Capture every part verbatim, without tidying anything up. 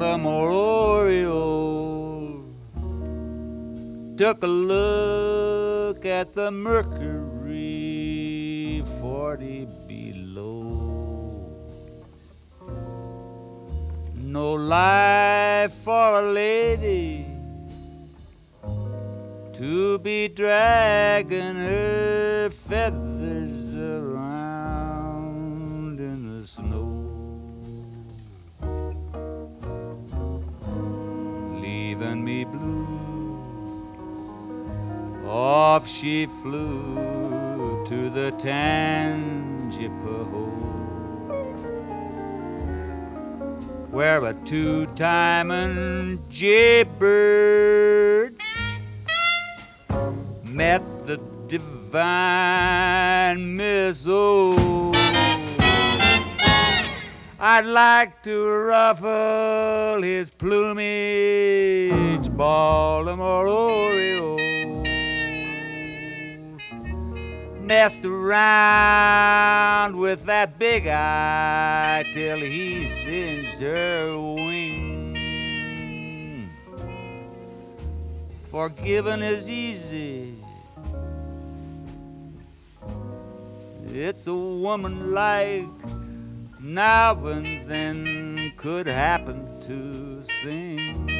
Baltimore Oriole took a look at the mercury forty below. No life for a lady to be dragging her feathers around in the snow. Leaving me blue, off she flew to the Tangipahoe, where a two-timing jaybird met the divine Miss O. I'd like to ruffle his plumage, Baltimore Oriole. Messed around with that big eye till he singed her wing. Forgiving is easy. It's a woman like now and then could happen to sing.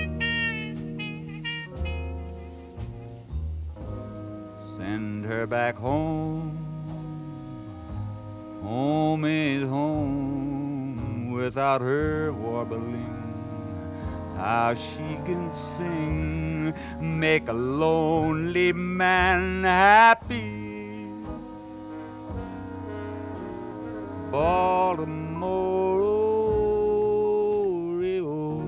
Send her back home, home ain't home without her warbling. How she can sing, make a lonely man happy. Baltimore Oriole.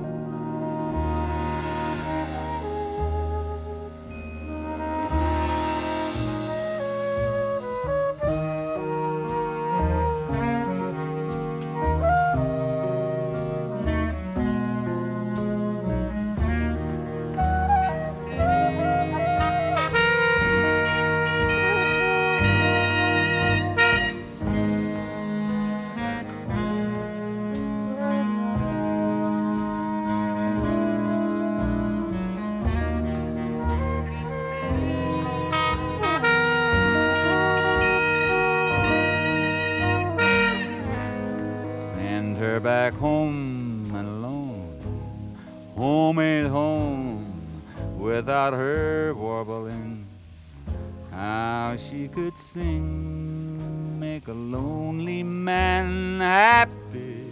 Her back home and alone. Home ain't home without her warbling. How she could sing, make a lonely man happy.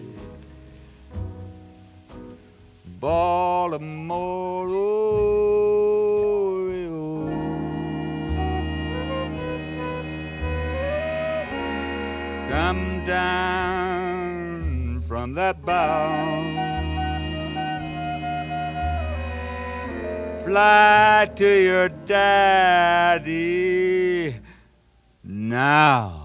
Baltimore Oriole. Come down from that bough, fly to your daddy now.